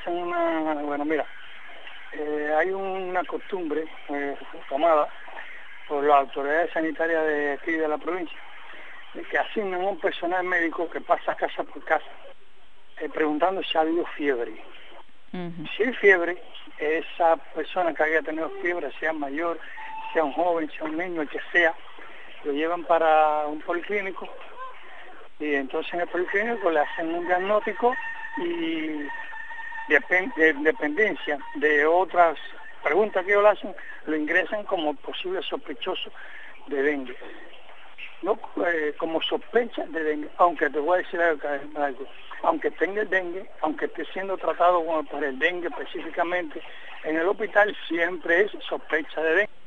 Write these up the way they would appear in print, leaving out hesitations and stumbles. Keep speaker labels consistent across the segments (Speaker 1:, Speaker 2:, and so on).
Speaker 1: hacen bueno, mira, hay una costumbre tomada por las autoridades sanitarias de aquí de la provincia, de que asignan un personal médico que pasa casa por casa, preguntando si ha habido fiebre. Si hay fiebre, esa persona que haya tenido fiebre, sea mayor, sea un joven, sea un niño, el que sea, lo llevan para un policlínico, y entonces en el policlínico le hacen un diagnóstico y dependencia de otras preguntas que ellos le hacen, lo ingresan como posible sospechoso de dengue. No como sospecha de dengue, aunque te voy a decir algo, aunque tenga el dengue, aunque esté siendo tratado para el dengue específicamente, en el hospital siempre es sospecha de dengue.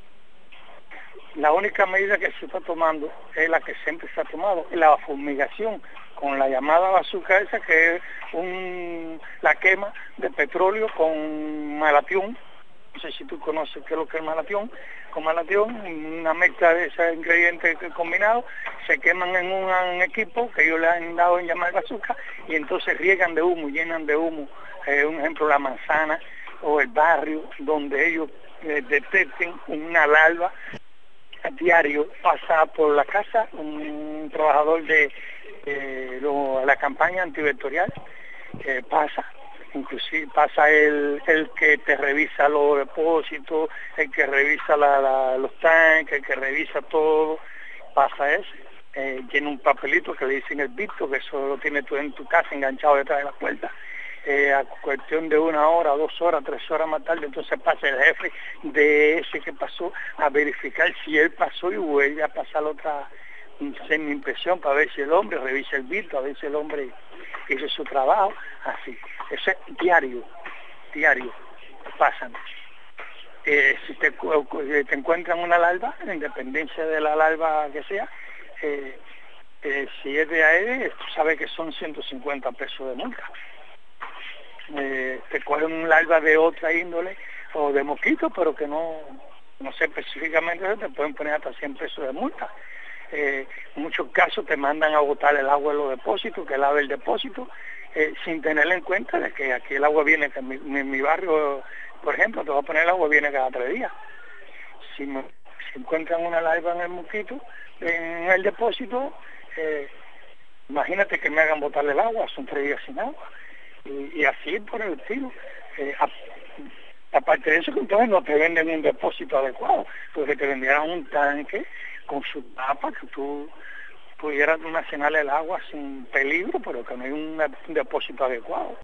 Speaker 1: La única medida que se está tomando es la que siempre se ha tomado, la fumigación con la llamada bazooka esa, que es la quema de petróleo con malatión. No sé si tú conoces qué es lo que es malatión. Con malatión, una mezcla de esos ingredientes combinados, se queman en un equipo que ellos le han dado en llamar bazooka, y entonces riegan de humo, llenan de humo, un ejemplo, la manzana o el barrio donde ellos detecten una larva. A diario pasa por la casa un trabajador de la campaña antivectorial, pasa, inclusive pasa el que te revisa los depósitos, el que revisa los tanques, el que revisa todo, pasa ese, tiene un papelito que le dicen el visto, que eso lo tienes tú en tu casa enganchado detrás de la puerta. A cuestión de 1 hora, 2 horas, 3 horas más tarde, entonces pasa el jefe de ese que pasó a verificar si él pasó y vuelve a pasar otra semi-impresión para ver si el hombre revisa el visto, a ver si el hombre hizo su trabajo, así. Eso es diario pasan. Si te encuentran una larva, en dependencia de la larva que sea, si es de Aedes, tú sabes que son 150 pesos de multa. Te cogen un larva de otra índole o de mosquito, pero que no sé específicamente, te pueden poner hasta 100 pesos de multa. En muchos casos te mandan a botar el agua en los depósitos, que lave el depósito, sin tener en cuenta de que aquí el agua viene, que en mi barrio, por ejemplo, te va a poner el agua, viene cada 3 días. Si encuentran una larva en el mosquito, en el depósito, imagínate que me hagan botar el agua, son 3 días sin agua. Y así por el estilo. Aparte de eso, que entonces no te venden un depósito adecuado, porque te vendieran un tanque con su tapa que tú pudieras almacenar el agua sin peligro, pero que no hay un depósito adecuado.